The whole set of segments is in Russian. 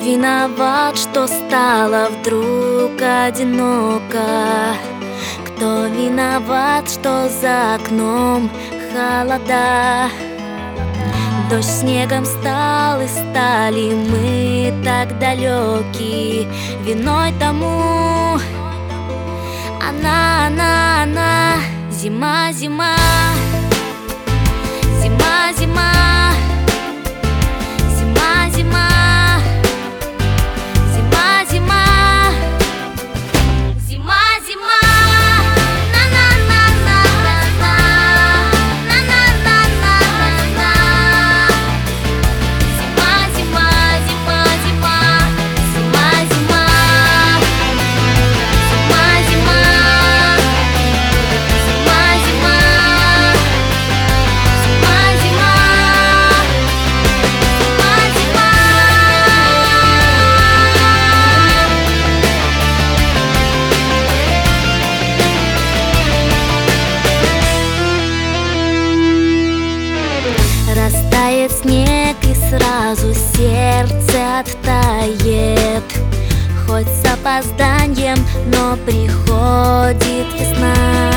виноват, что стало вдруг одиноко? Кто виноват, что за окном холода? Дождь снегом стал, и стали мы так далеки. Виной тому она, зима, зима, зима, зима, зима, зима. Растает снег, и сразу сердце оттает. Хоть с опозданием, но приходит весна.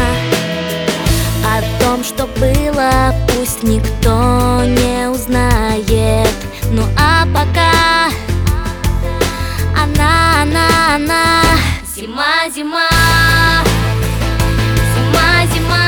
О том, что было, пусть никто не узнает. Ну а пока она, зима, зима, зима, зима.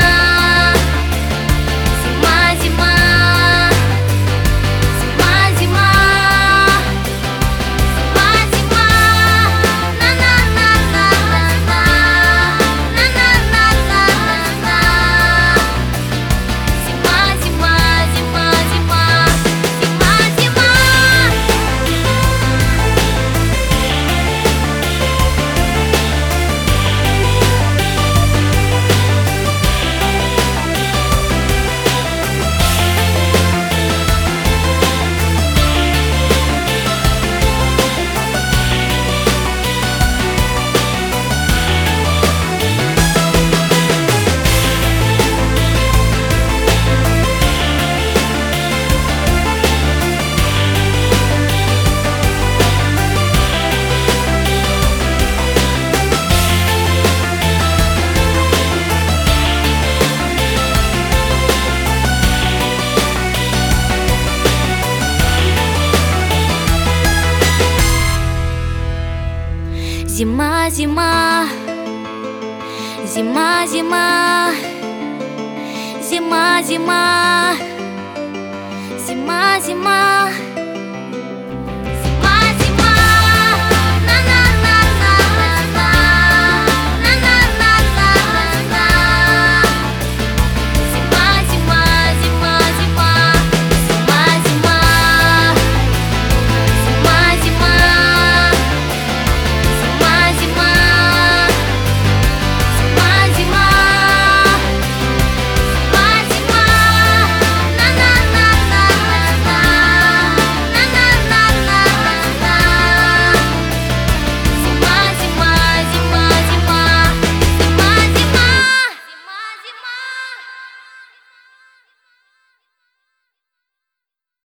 Зима, зима, зима, зима, зима, зима, зима, зима.